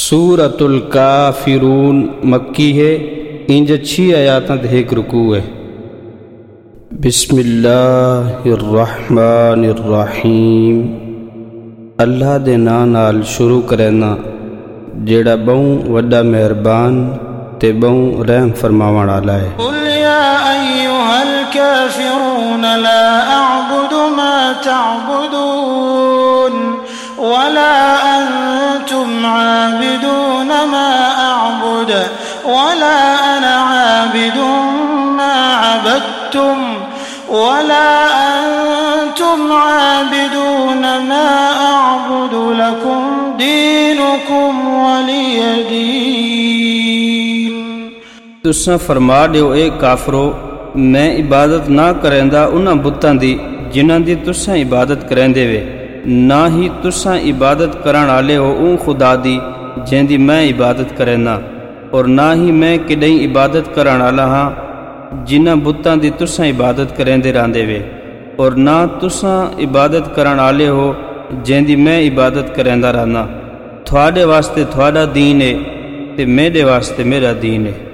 सूरतुल काफिरून मक्की है। इंज 6 आयातां ते 1 रुकू है। बिस्मिल्लाहिर्रहमानिर्रहीम। अल्लाह दे नाम नाल शुरू करना जेड़ा बहु वड्डा मेहरबान ते बहु रहम फरमावण वाला है। कुल या अय्युहल काफिरून ला अअबुदु मा तअबुदून वला अंतुम आबिदून मा अअबुद वला अना आबिदुम मा अबदतुम वला अंतुम आबिदून मा अअबुदु लकुम दीनुकुम वलिय दीन। तुसां फरमा दियो ए काफरो, मैं इबादत ना करेंदा उन्हां बुतां दी जिन्हां दी तुसां इबादत करेंदे वे, ना ही तुसां इबादत करन वाले हो उन खुदा दी जैंदी मैं इबादत करेंदा, और ना ही मैं किडई इबादत करन वाला हाँ जिन्हां बुतां दी तुसां इबादत करेंदे रहंदे वे, और ना तुसां इबादत करन वाले हो जैंदी मैं इबादत करेंदा रहना। थोड़े वास्ते थोड़ा दीन है ते मेरे वास्ते मेरा दीन है।